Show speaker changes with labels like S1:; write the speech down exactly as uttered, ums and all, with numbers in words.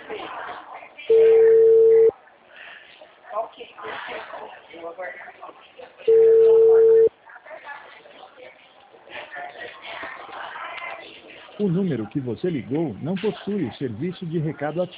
S1: O número que você ligou não possui o serviço de recado ativo.